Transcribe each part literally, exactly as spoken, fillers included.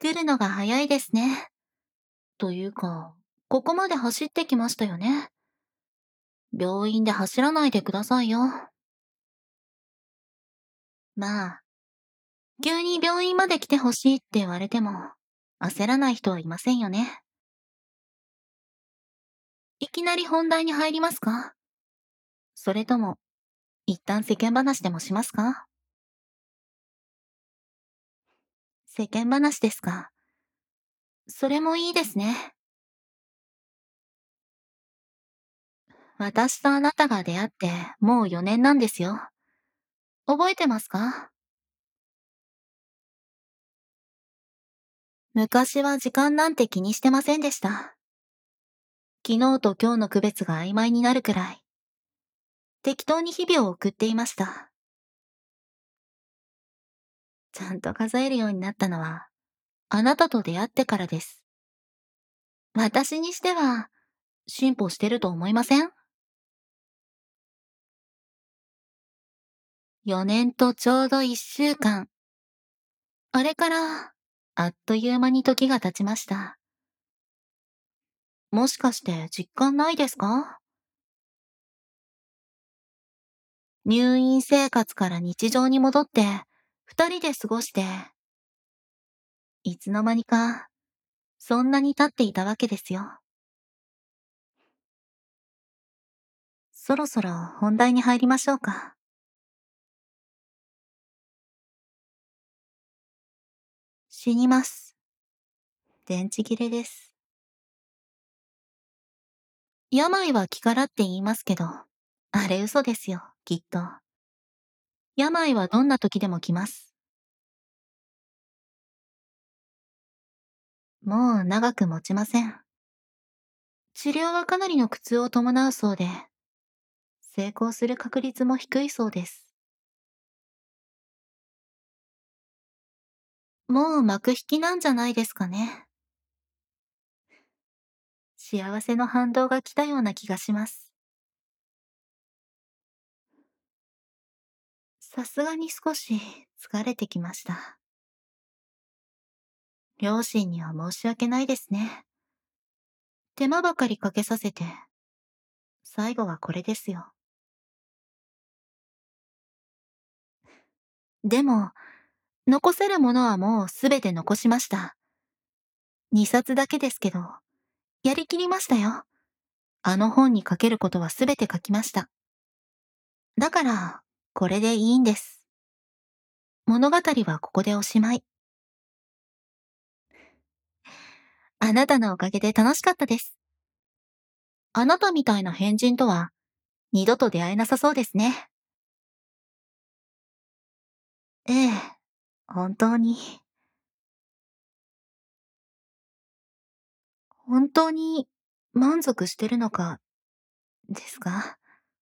作るのが早いですね。というか、ここまで走ってきましたよね。病院で走らないでくださいよ。まあ、急に病院まで来てほしいって言われても、焦らない人はいませんよね。いきなり本題に入りますか？それとも、一旦世間話でもしますか？世間話ですか。それもいいですね。私とあなたが出会ってもうよねんなんですよ。覚えてますか？昔は時間なんて気にしてませんでした。昨日と今日の区別が曖昧になるくらい、適当に日々を送っていました。ちゃんと数えるようになったのは、あなたと出会ってからです。私にしては、進歩してると思いません？ よ 年とちょうどいっしゅうかん。あれから、あっという間に時が経ちました。もしかして実感ないですか？入院生活から日常に戻って、二人で過ごして、いつの間にか、そんなに経っていたわけですよ。そろそろ本題に入りましょうか。死にます。電池切れです。病は気からって言いますけど、あれ嘘ですよ、きっと。病はどんな時でも来ます。もう長く持ちません。治療はかなりの苦痛を伴うそうで、成功する確率も低いそうです。もう幕引きなんじゃないですかね。幸せの反動が来たような気がします。さすがに少し疲れてきました。両親には申し訳ないですね。手間ばかりかけさせて、最後はこれですよ。でも、残せるものはもうすべて残しました。にさつだけですけど、やりきりましたよ。あの本に書けることはすべて書きました。だから、これでいいんです。物語はここでおしまい。あなたのおかげで楽しかったです。あなたみたいな変人とは、二度と出会えなさそうですね。ええ、本当に、本当に満足してるのか、ですか？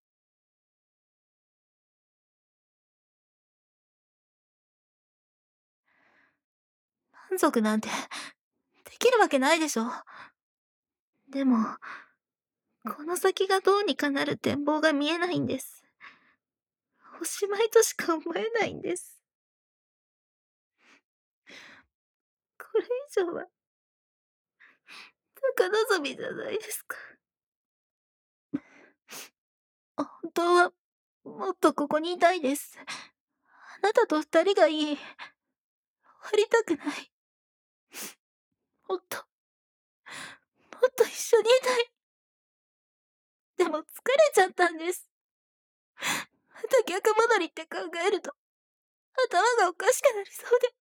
満足なんて、できるわけないでしょ。でも、この先がどうにかなる展望が見えないんです。おしまいとしか思えないんです。これ以上は、高望みじゃないですか。本当は、もっとここにいたいです。あなたと二人がいい。終わりたくない。もっと、もっと一緒にいたい。でも疲れちゃったんです。また逆戻りって考えると、頭がおかしくなりそうで。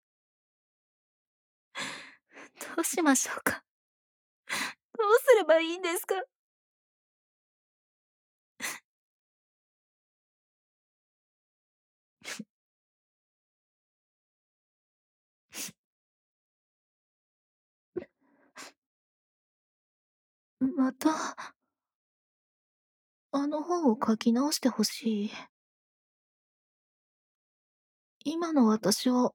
どうしましょうか。どうすればいいんですか。また、あの本を書き直してほしい。今の私を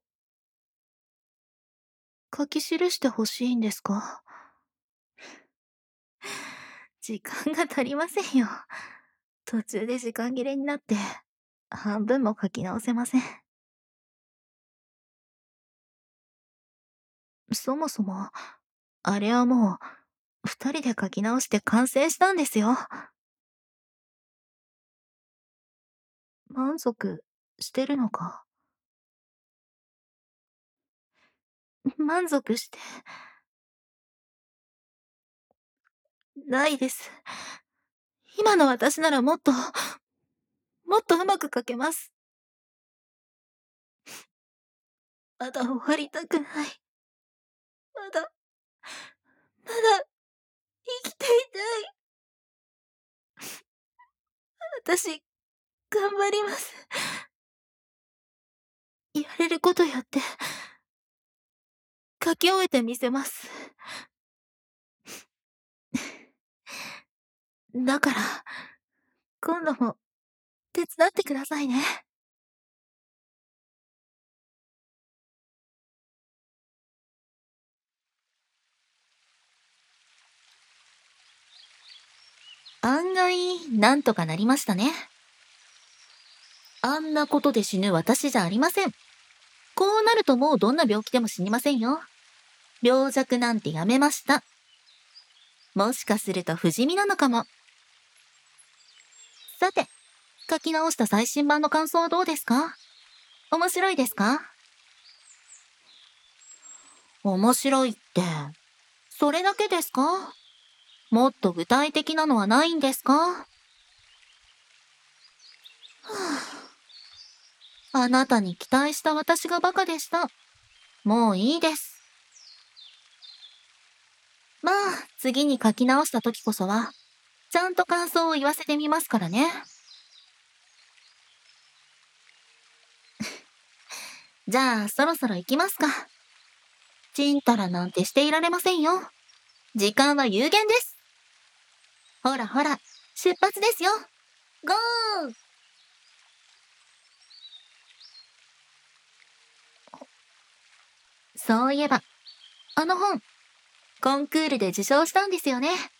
書き記してほしいんですか？時間が足りませんよ。途中で時間切れになって、半分も書き直せません。 そもそも、あれはもう、二人で書き直して完成したんですよ。満足してるのか。満足してないです。今の私ならもっと、もっとうまく書けます。まだ終わりたくない。まだ、まだ生きていたい。私、頑張ります。やれることやって、書き終えてみせます。だから、今度も手伝ってくださいね。案外、なんとかなりましたね。あんなことで死ぬ私じゃありません。こうなるともうどんな病気でも死にませんよ。病弱なんてやめました。もしかすると不死身なのかも。さて、書き直した最新版の感想はどうですか？面白いですか？面白いって、それだけですか？もっと具体的なのはないんですか？はあ、あなたに期待した私がバカでした。もういいです。まあ、次に書き直した時こそは、ちゃんと感想を言わせてみますからね。じゃあ、そろそろ行きますか。ちんたらなんてしていられませんよ。時間は有限です。ほらほら、出発ですよ。ゴー！そういえば、あの本、コンクールで受賞したんですよね。